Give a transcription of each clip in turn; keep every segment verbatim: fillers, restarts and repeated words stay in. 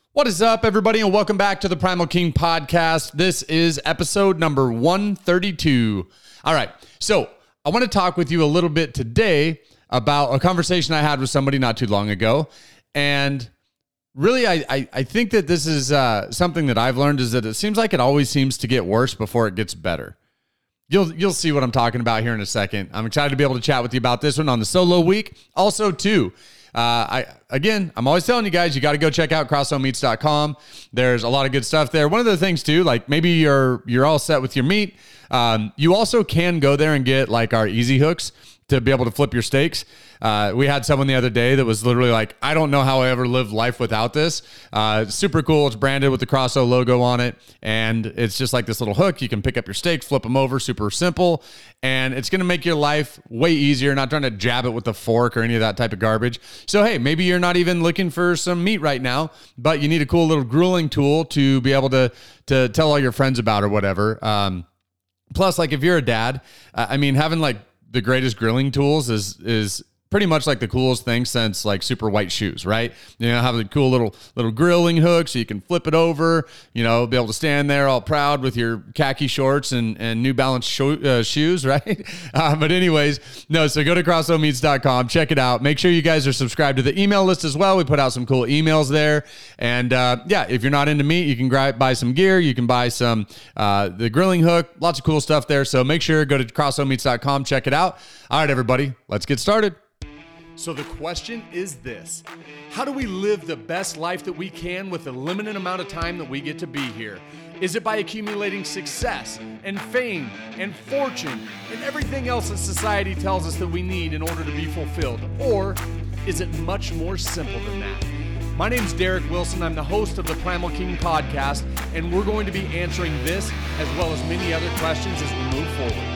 What is up, everybody, and welcome back to the Primal King Podcast. This is episode number one thirty-two. All right, so I want to talk with you a little bit today about a conversation I had with somebody not too long ago. And really, I, I, I think that this is uh, something that I've learned is that it seems like it always seems to get worse before it gets better. You'll you'll see what I'm talking about here in a second. I'm excited to be able to chat with you about this one on the solo week. Also, too, uh, I again, I'm always telling you guys, you got to go check out cross zone meats dot com. There's a lot of good stuff there. One of the things, too, like maybe you're you're all set with your meat. Um, you also can go there and get like our easy hooks to be able to flip your steaks. Uh, we had someone the other day that was literally like, I don't know how I ever lived life without this. Uh, it's super cool. It's branded with the Crosso logo on it. And it's just like this little hook. You can pick up your steaks, flip them over, super simple. And it's going to make your life way easier, not trying to jab it with a fork or any of that type of garbage. So, hey, maybe you're not even looking for some meat right now, but you need a cool little grueling tool to be able to, to tell all your friends about or whatever. Um, plus, like if you're a dad, uh, I mean, having like the greatest grilling tools is is pretty much like the coolest thing since like super white shoes, right? You know, have a cool little little grilling hook so you can flip it over, you know, be able to stand there all proud with your khaki shorts and, and New Balance sho- uh, shoes, right? Uh, but anyways, no, so go to cross zone meats dot com, check it out. Make sure you guys are subscribed to the email list as well. We put out some cool emails there. And uh, yeah, if you're not into meat, you can grab, buy some gear. You can buy some, uh, the grilling hook, lots of cool stuff there. So make sure, go to cross zone meats dot com, check it out. All right, everybody, let's get started. So the question is this: how do we live the best life that we can with the limited amount of time that we get to be here? Is it by accumulating success and fame and fortune and everything else that society tells us that we need in order to be fulfilled? Or is it much more simple than that? My name's Derek Wilson. I'm the host of the Primal King Podcast, and we're going to be answering this as well as many other questions as we move forward.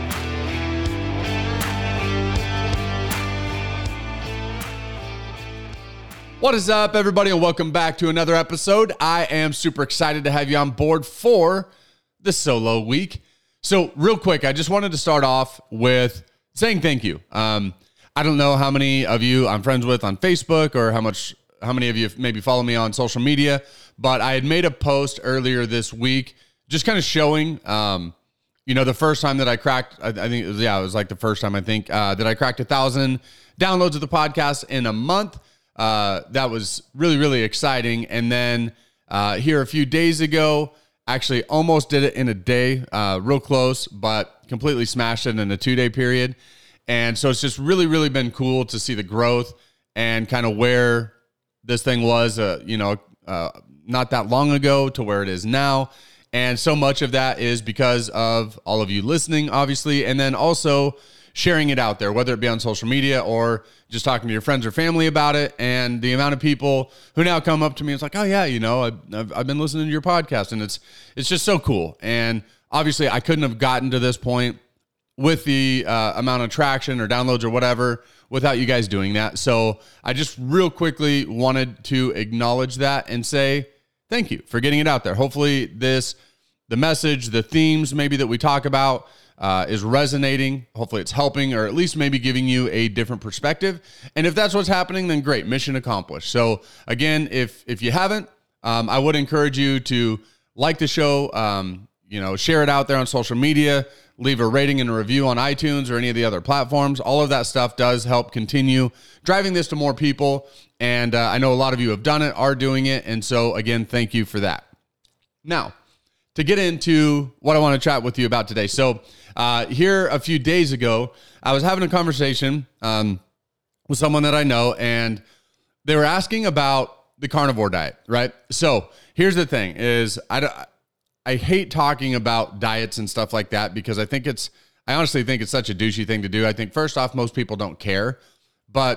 What is up, everybody, and welcome back to another episode. I am super excited to have you on board for the solo week. So real quick, I just wanted to start off with saying thank you. Um, I don't know how many of you I'm friends with on Facebook or how much, how many of you maybe follow me on social media, but I had made a post earlier this week just kind of showing, um, you know, the first time that I cracked, I, I think it was, yeah, it was like the first time I think uh, that I cracked a thousand downloads of the podcast in a month. Uh, that was really, really exciting. And then uh, here a few days ago, actually almost did it in a day, uh, real close, but completely smashed it in a two-day period. And so it's just really, really been cool to see the growth and kind of where this thing was, uh, you know, uh, not that long ago to where it is now. And so much of that is because of all of you listening, obviously, and then also sharing it out there, whether it be on social media or just talking to your friends or family about it. And the amount of people who now come up to me, it's like, oh yeah, you know, I've, I've, I've been listening to your podcast, and it's, it's just so cool. And obviously I couldn't have gotten to this point with the uh, amount of traction or downloads or whatever without you guys doing that. So I just real quickly wanted to acknowledge that and say, thank you for getting it out there. Hopefully this, the message, the themes maybe that we talk about, Uh, is resonating. Hopefully it's helping, or at least maybe giving you a different perspective. And if that's what's happening, then great, mission accomplished. So again, if if you haven't, um, I would encourage you to like the show, um, you know, share it out there on social media, leave a rating and a review on iTunes or any of the other platforms. All of that stuff does help continue driving this to more people. And uh, I know a lot of you have done it, are doing it. And so again, thank you for that. Now, to get into what I want to chat with you about today. So uh, here a few days ago, I was having a conversation um, with someone that I know, and they were asking about the carnivore diet, right? So here's the thing is I, I hate talking about diets and stuff like that because I think it's, I honestly think it's such a douchey thing to do. I think first off, most people don't care, but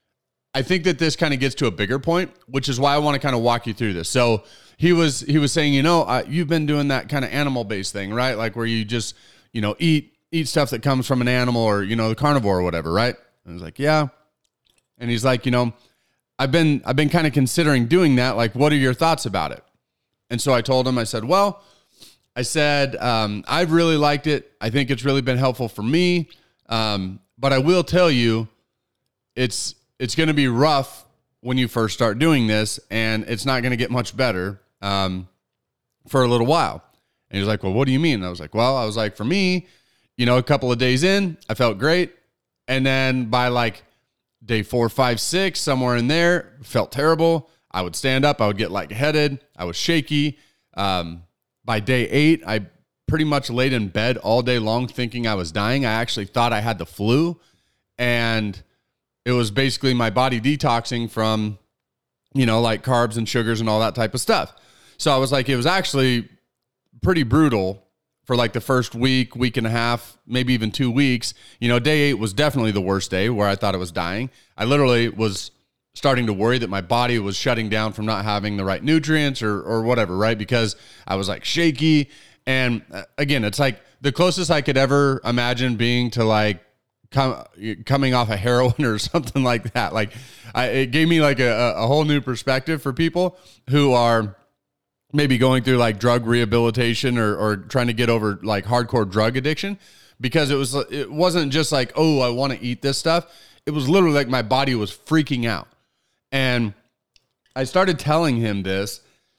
I think that this kind of gets to a bigger point, which is why I want to kind of walk you through this. So he was, he was saying, you know, uh, you've been doing that kind of animal-based thing, right? Like where you just, you know, eat, eat stuff that comes from an animal or, you know, the carnivore or whatever, right? And I was like, yeah. And he's like, you know, I've been, I've been kind of considering doing that. Like, what are your thoughts about it? And so I told him, I said, well, I said, um, I've really liked it. I think it's really been helpful for me. Um, but I will tell you, it's, it's going to be rough when you first start doing this, and it's not going to get much better um, for a little while. And he's like, well, what do you mean? And I was like, well, I was like, for me, you know, a couple of days in, I felt great. And then by like day four, five, six, somewhere in there, felt terrible. I would stand up. I would get lightheaded. I was shaky. Um, by day eight, I pretty much laid in bed all day long thinking I was dying. I actually thought I had the flu. And it was basically my body detoxing from, you know, like carbs and sugars and all that type of stuff. So I was like, it was actually pretty brutal for like the first week, week and a half, maybe even two weeks. You know, day eight was definitely the worst day where I thought I was dying. I literally was starting to worry that my body was shutting down from not having the right nutrients or or whatever, right? Because I was like shaky. And again, it's like the closest I could ever imagine being to like com- coming off a heroin or something like that. Like I, it gave me like a, a whole new perspective for people who are maybe going through like drug rehabilitation or, or trying to get over like hardcore drug addiction, because it was, it wasn't just like, oh, I want to eat this stuff. It was literally like my body was freaking out. And I started telling him this,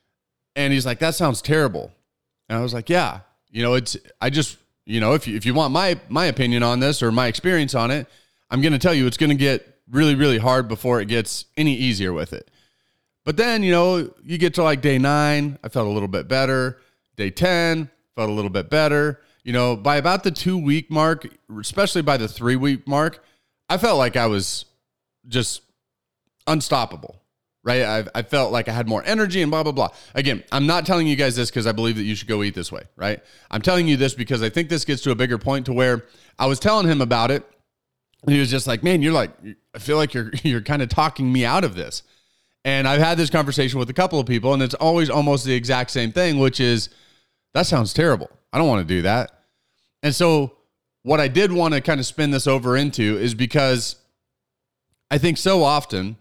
and he's like, that sounds terrible. And I was like, yeah, you know, it's, I just, you know, if you, if you want my, my opinion on this or my experience on it, I'm going to tell you, it's going to get really, really hard before it gets any easier with it. But then, you know, you get to like day nine, I felt a little bit better. Day ten, felt a little bit better. You know, by about the two week mark, especially by the three week mark, I felt like I was just unstoppable, right? I, I felt like I had more energy and blah, blah, blah. Again, I'm not telling you guys this because I believe that you should go eat this way, right? I'm telling you this because I think this gets to a bigger point to where I was telling him about it. And he was just like, man, you're like, I feel like you're, you're kind of talking me out of this. And I've had this conversation with a couple of people, and it's always almost the exact same thing, which is, that sounds terrible. I don't want to do that. And so what I did want to kind of spin this over into is because I think so often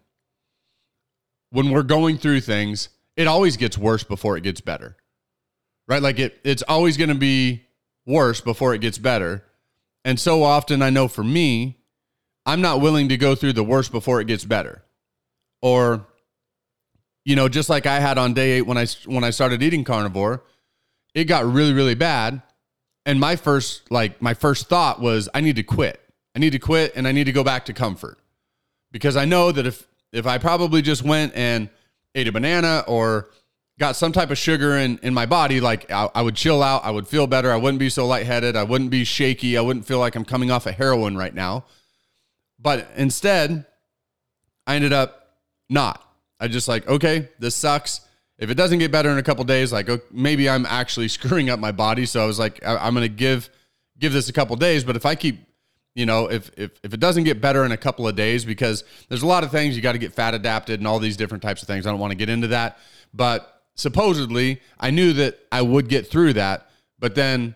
when we're going through things, it always gets worse before it gets better, right? Like it, it's always going to be worse before it gets better. And so often I know for me, I'm not willing to go through the worst before it gets better. Or, you know, just like I had on day eight when I, when I started eating carnivore, it got really, really bad. And my first, like my first thought was, I need to quit. I need to quit and I need to go back to comfort, because I know that if, if I probably just went and ate a banana or got some type of sugar in, in my body, like I, I would chill out. I would feel better. I wouldn't be so lightheaded. I wouldn't be shaky. I wouldn't feel like I'm coming off of heroin right now. But instead, I ended up not. I just like, okay, this sucks. If it doesn't get better in a couple days, like okay, maybe I'm actually screwing up my body. So I was like, I, I'm going to give, give this a couple days. But if I keep, you know, if, if, if it doesn't get better in a couple of days, because there's a lot of things, you got to get fat adapted and all these different types of things. I don't want to get into that, but supposedly I knew that I would get through that, but then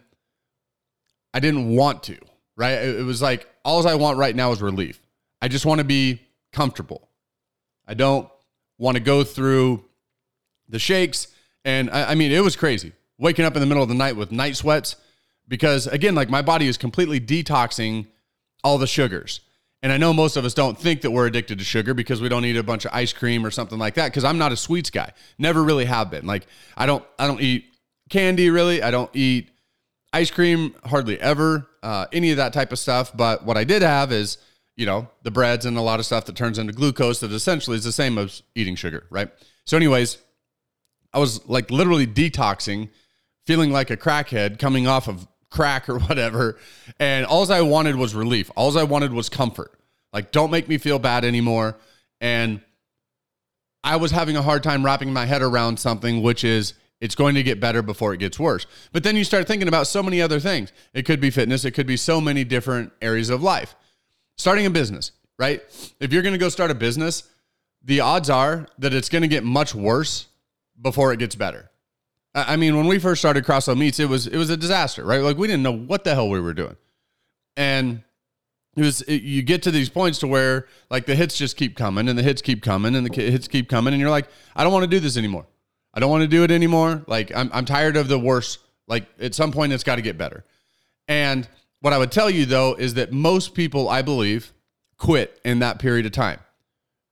I didn't want to, right? It, it was like, all I want right now is relief. I just want to be comfortable. I don't want to go through the shakes. And I, I mean, it was crazy waking up in the middle of the night with night sweats, because again, like my body is completely detoxing all the sugars. And I know most of us don't think that we're addicted to sugar because we don't eat a bunch of ice cream or something like that. Cause I'm not a sweets guy. Never really have been. Like I don't, I don't eat candy really. I don't eat ice cream hardly ever, uh, any of that type of stuff. But what I did have is, you know, the breads and a lot of stuff that turns into glucose that essentially is the same as eating sugar. Right. So anyways, I was like literally detoxing, feeling like a crackhead coming off of crack or whatever. And all I wanted was relief. All I wanted was comfort. Like, don't make me feel bad anymore. And I was having a hard time wrapping my head around something, which is it's going to get better before it gets worse. But then you start thinking about so many other things. It could be fitness. It could be so many different areas of life. Starting a business, right? If you're going to go start a business, the odds are that it's going to get much worse before it gets better. I mean, when we first started Crossrow Meats, it was it was a disaster, right? Like we didn't know what the hell we were doing, and it was it, you get to these points to where like the hits just keep coming and the hits keep coming and the hits keep coming, and you're like, I don't want to do this anymore. I don't want to do it anymore. Like I'm I'm tired of the worst. Like at some point, it's got to get better. And what I would tell you though is that most people, I believe, quit in that period of time.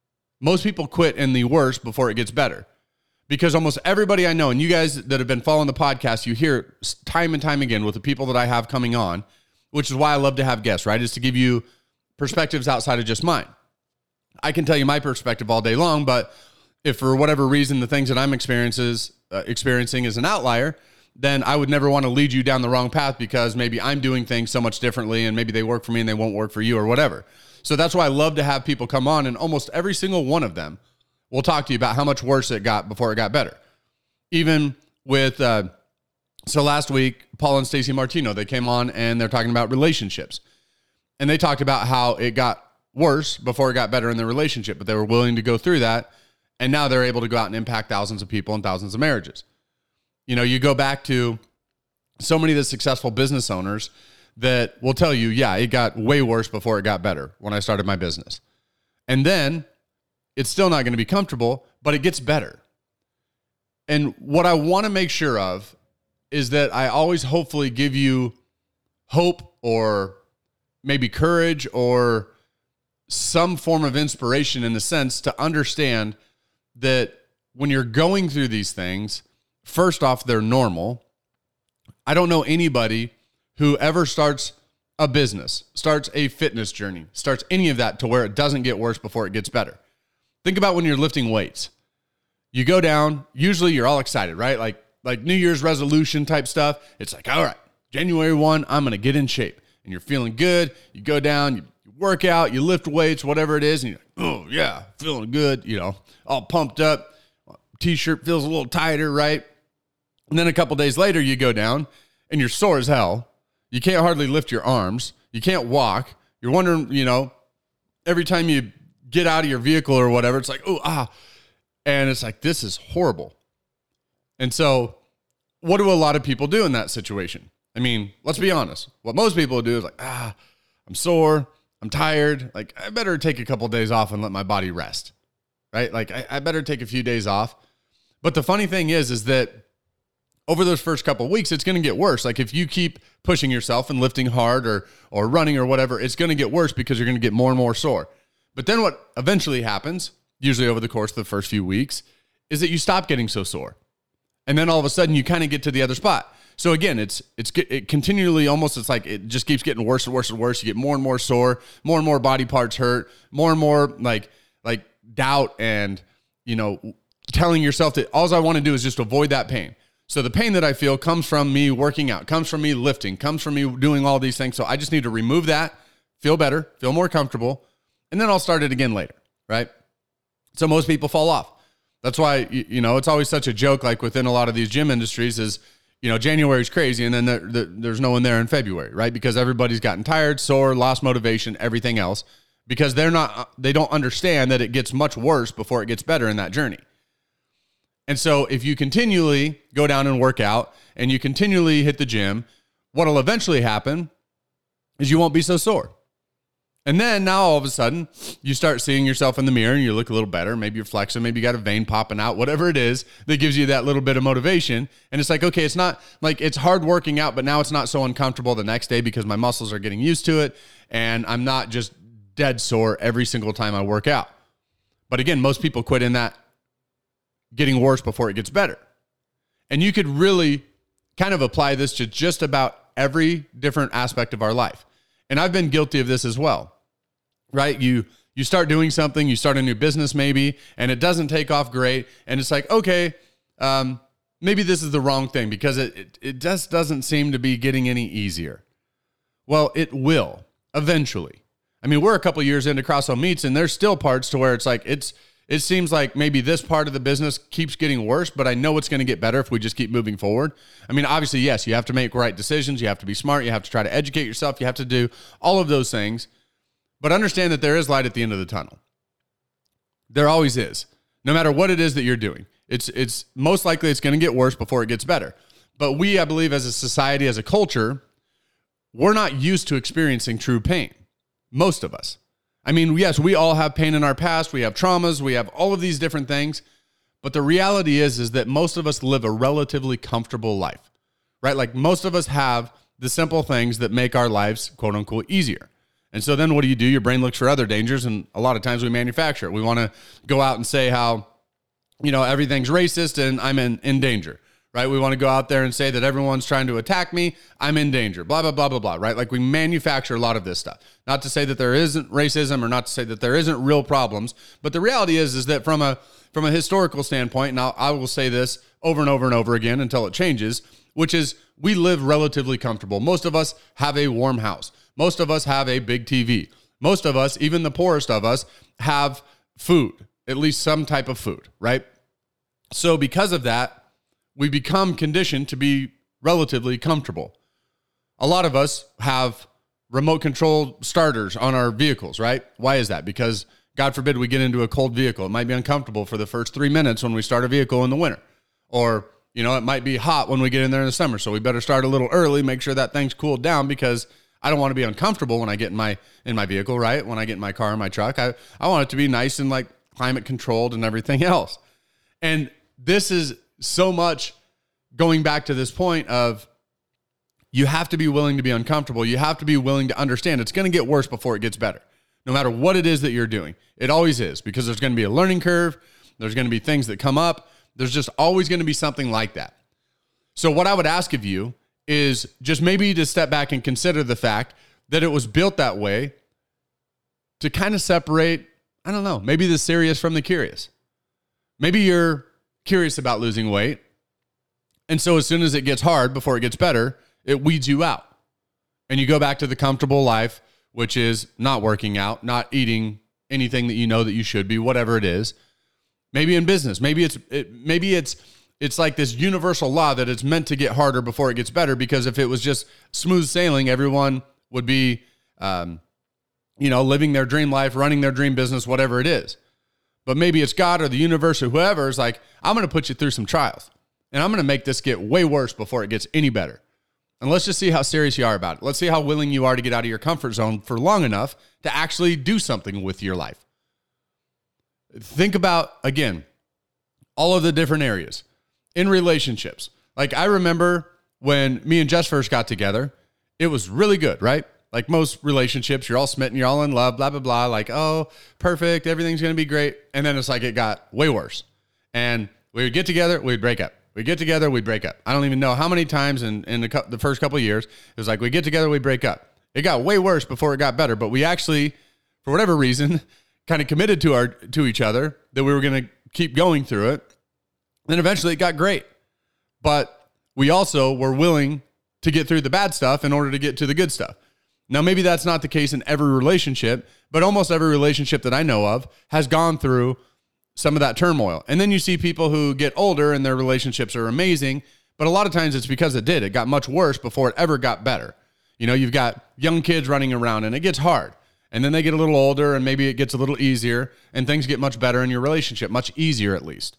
most people quit in the worst before it gets better. Because almost everybody I know, and you guys that have been following the podcast, you hear time and time again with the people that I have coming on, which is why I love to have guests, right? Is to give you perspectives outside of just mine. I can tell you my perspective all day long, but if for whatever reason the things that I'm experiences, uh, experiencing is an outlier, then I would never want to lead you down the wrong path because maybe I'm doing things so much differently and maybe they work for me and they won't work for you or whatever. So that's why I love to have people come on, and almost every single one of them will talk to you about how much worse it got before it got better. Even with, uh, so last week, Paul and Stacey Martino, they came on and they're talking about relationships. And they talked about how it got worse before it got better in their relationship, but they were willing to go through that. And now they're able to go out and impact thousands of people and thousands of marriages. You know, you go back to so many of the successful business owners that will tell you, yeah, it got way worse before it got better when I started my business. And then it's still not going to be comfortable, but it gets better. And what I want to make sure of is that I always hopefully give you hope or maybe courage or some form of inspiration in the sense to understand that when you're going through these things, first off, they're normal. I don't know anybody who ever starts a business, starts a fitness journey, starts any of that to where it doesn't get worse before it gets better. Think about when you're lifting weights. You go down, usually you're all excited, right? Like like New Year's resolution type stuff. It's like, all right, January first, I'm going to get in shape. And you're feeling good. You go down, you work out, you lift weights, whatever it is. And you're like, oh, yeah, feeling good, you know, all pumped up. T-shirt feels a little tighter, right? And then a couple days later, you go down and you're sore as hell. You can't hardly lift your arms. You can't walk. You're wondering, you know, every time you get out of your vehicle or whatever, it's like, oh, ah. And it's like, this is horrible. And so what do a lot of people do in that situation? I mean, let's be honest. What most people do is like, ah, I'm sore. I'm tired. Like, I better take a couple of days off and let my body rest, right? Like, I, I better take a few days off. But the funny thing is, is that over those first couple of weeks, it's going to get worse. Like if you keep pushing yourself and lifting hard or or running or whatever, it's going to get worse because you're going to get more and more sore. But then what eventually happens, usually over the course of the first few weeks, is that you stop getting so sore. And then all of a sudden you kind of get to the other spot. So again, it's it's it continually almost, it's like it just keeps getting worse and worse and worse. You get more and more sore, more and more body parts hurt, more and more like like doubt and, you know, telling yourself that all I want to do is just avoid that pain. So the pain that I feel comes from me working out, comes from me lifting, comes from me doing all these things. So I just need to remove that, feel better, feel more comfortable, and then I'll start it again later, right? So most people fall off. That's why, you know, it's always such a joke, like within a lot of these gym industries is, you know, January's crazy and then there, there, there's no one there in February, right? Because everybody's gotten tired, sore, lost motivation, everything else, because they're not, they don't understand that it gets much worse before it gets better in that journey. And so if you continually go down and work out and you continually hit the gym, what'll eventually happen is you won't be so sore. And then now all of a sudden you start seeing yourself in the mirror and you look a little better. Maybe you're flexing, maybe you got a vein popping out, whatever it is that gives you that little bit of motivation. And it's like, okay, it's not like it's hard working out, but now it's not so uncomfortable the next day because my muscles are getting used to it. And I'm not just dead sore every single time I work out. But again, most people quit in that getting worse before it gets better. And you could really kind of apply this to just about every different aspect of our life. And I've been guilty of this as well, right? You you start doing something, you start a new business maybe, and it doesn't take off great. And it's like, okay, um, maybe this is the wrong thing because it, it, it just doesn't seem to be getting any easier. Well, it will eventually. I mean, we're a couple years into Crosswell Meats and there's still parts to where it's like, it's, It seems like maybe this part of the business keeps getting worse, but I know it's going to get better if we just keep moving forward. I mean, obviously, yes, you have to make right decisions. You have to be smart. You have to try to educate yourself. You have to do all of those things. But understand that there is light at the end of the tunnel. There always is. No matter what it is that you're doing. It's it's most likely it's going to get worse before it gets better. But we, I believe, as a society, as a culture, we're not used to experiencing true pain. Most of us. I mean, yes, we all have pain in our past. We have traumas. We have all of these different things. But the reality is, is that most of us live a relatively comfortable life, right? Like most of us have the simple things that make our lives, quote unquote, easier. And so then what do you do? Your brain looks for other dangers, and a lot of times we manufacture it. We want to go out and say how, you know, everything's racist and I'm in, in danger, right? We want to go out there and say that everyone's trying to attack me. I'm in danger, blah, blah, blah, blah, blah, right? Like we manufacture a lot of this stuff. Not to say that there isn't racism or not to say that there isn't real problems, but the reality is, is that from a, from a historical standpoint, and I'll, I will say this over and over and over again until it changes, which is we live relatively comfortable. Most of us have a warm house. Most of us have a big T V. Most of us, even the poorest of us, have food, at least some type of food, right? So because of that, we become conditioned to be relatively comfortable. A lot of us have remote control starters on our vehicles, right? Why is that? Because God forbid we get into a cold vehicle. It might be uncomfortable for the first three minutes when we start a vehicle in the winter. Or, you know, it might be hot when we get in there in the summer. So we better start a little early, make sure that thing's cooled down, because I don't want to be uncomfortable when I get in my in my vehicle, right? When I get in my car, in my truck. I, I want it to be nice and like climate controlled and everything else. And this is so much going back to this point of you have to be willing to be uncomfortable. You have to be willing to understand it's going to get worse before it gets better. No matter what it is that you're doing. It always is, because there's going to be a learning curve. There's going to be things that come up. There's just always going to be something like that. So what I would ask of you is just maybe to step back and consider the fact that it was built that way to kind of separate, I don't know, maybe the serious from the curious. Maybe you're curious about losing weight, and so as soon as it gets hard, before it gets better, it weeds you out. And you go back to the comfortable life, which is not working out, not eating anything that you know that you should be, whatever it is. Maybe in business, maybe it's it, maybe it's It's like this universal law that it's meant to get harder before it gets better, because if it was just smooth sailing, everyone would be, um, you know, living their dream life, running their dream business, whatever it is. But maybe it's God or the universe or whoever is like, I'm going to put you through some trials, and I'm going to make this get way worse before it gets any better. And let's just see how serious you are about it. Let's see how willing you are to get out of your comfort zone for long enough to actually do something with your life. Think about, again, all of the different areas. In relationships, like I remember when me and Jess first got together, it was really good, right? Like most relationships, you're all smitten, you're all in love, blah, blah, blah. Like, oh, perfect, everything's going to be great. And then it's like it got way worse. And we would get together, we'd break up. We'd get together, we'd break up. I don't even know how many times in, in the, the first couple of years, it was like we get together, we break up. It got way worse before it got better, but we actually, for whatever reason, kind of committed to our to each other that we were going to keep going through it. Then eventually it got great. But we also were willing to get through the bad stuff in order to get to the good stuff. Now, maybe that's not the case in every relationship, but almost every relationship that I know of has gone through some of that turmoil. And then you see people who get older and their relationships are amazing, but a lot of times it's because it did. It got much worse before it ever got better. You know, you've got young kids running around and it gets hard. And then they get a little older and maybe it gets a little easier and things get much better in your relationship, much easier at least.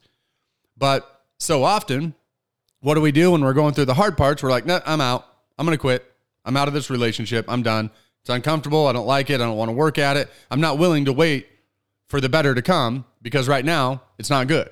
But so often, what do we do when we're going through the hard parts? We're like, no, I'm out. I'm going to quit. I'm out of this relationship. I'm done. It's uncomfortable. I don't like it. I don't want to work at it. I'm not willing to wait for the better to come because right now it's not good.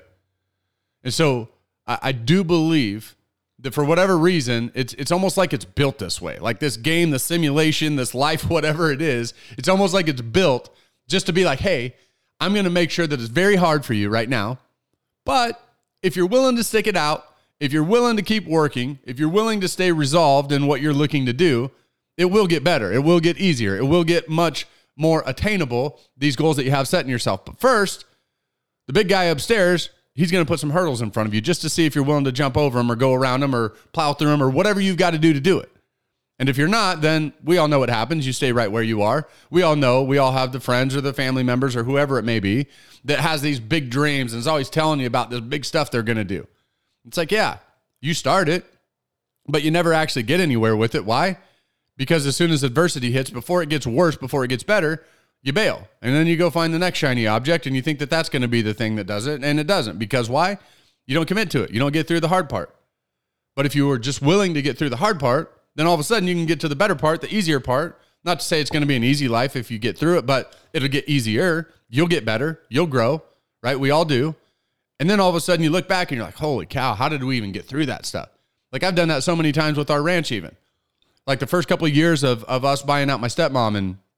And so I, I do believe that for whatever reason, it's it's almost like it's built this way. Like this game, the simulation, this life, whatever it is, it's almost like it's built just to be like, hey, I'm going to make sure that it's very hard for you right now. But if you're willing to stick it out, if you're willing to keep working, if you're willing to stay resolved in what you're looking to do, it will get better. It will get easier. It will get much more attainable, these goals that you have set in yourself. But first, the big guy upstairs, he's going to put some hurdles in front of you just to see if you're willing to jump over them or go around them or plow through them or whatever you've got to do to do it. And if you're not, then we all know what happens. You stay right where you are. We all know, we all have the friends or the family members or whoever it may be that has these big dreams and is always telling you about this big stuff they're going to do. It's like, yeah, you start it, but you never actually get anywhere with it. Why? Because as soon as adversity hits, before it gets worse, before it gets better, you bail. And then you go find the next shiny object and you think that that's going to be the thing that does it. And it doesn't. Because why? You don't commit to it. You don't get through the hard part. But if you were just willing to get through the hard part, then all of a sudden you can get to the better part, the easier part. Not to say it's going to be an easy life if you get through it, but it'll get easier. You'll get better. You'll grow, right? We all do. And then all of a sudden you look back and you're like, holy cow, how did we even get through that stuff? Like I've done that so many times with our ranch even. Like the first couple of years of, of us buying out my stepmom and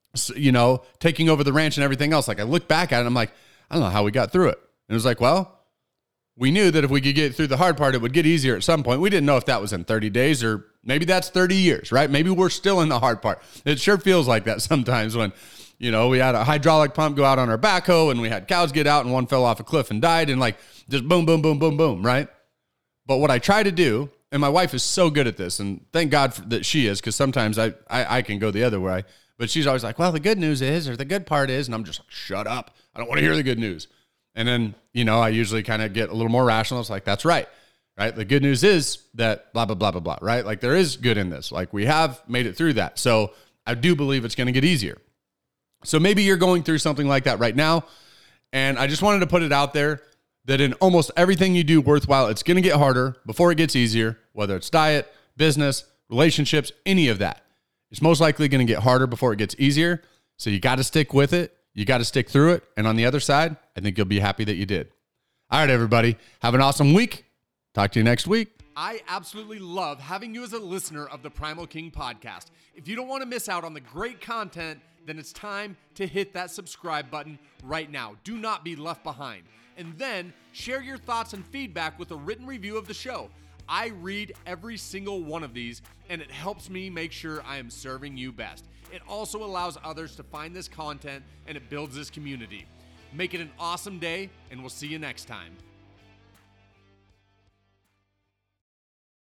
you know, taking over the ranch and everything else. Like I look back at it and I'm like, I don't know how we got through it. And it was like, well, we knew that if we could get through the hard part, it would get easier at some point. We didn't know if that was in thirty days or maybe that's thirty years, right? Maybe we're still in the hard part. It sure feels like that sometimes when, you know, we had a hydraulic pump go out on our backhoe and we had cows get out and one fell off a cliff and died and like just boom, boom, boom, boom, boom, right? But what I try to do, and my wife is so good at this, and thank God for, that she is, because sometimes I, I I can go the other way, but she's always like, well, the good news is, or the good part is, and I'm just like, shut up. I don't want to hear the good news. And then, you know, I usually kind of get a little more rational. It's like, that's right, right? The good news is that blah, blah, blah, blah, blah, right? Like there is good in this. Like we have made it through that. So I do believe it's going to get easier. So maybe you're going through something like that right now. And I just wanted to put it out there that in almost everything you do worthwhile, it's going to get harder before it gets easier, whether it's diet, business, relationships, any of that. It's most likely going to get harder before it gets easier. So you got to stick with it. You got to stick through it. And on the other side, I think you'll be happy that you did. All right, everybody. Have an awesome week. Talk to you next week. I absolutely love having you as a listener of the Primal King podcast. If you don't want to miss out on the great content, then it's time to hit that subscribe button right now. Do not be left behind. And then share your thoughts and feedback with a written review of the show. I read every single one of these, and it helps me make sure I am serving you best. It also allows others to find this content, and it builds this community. Make it an awesome day, and we'll see you next time.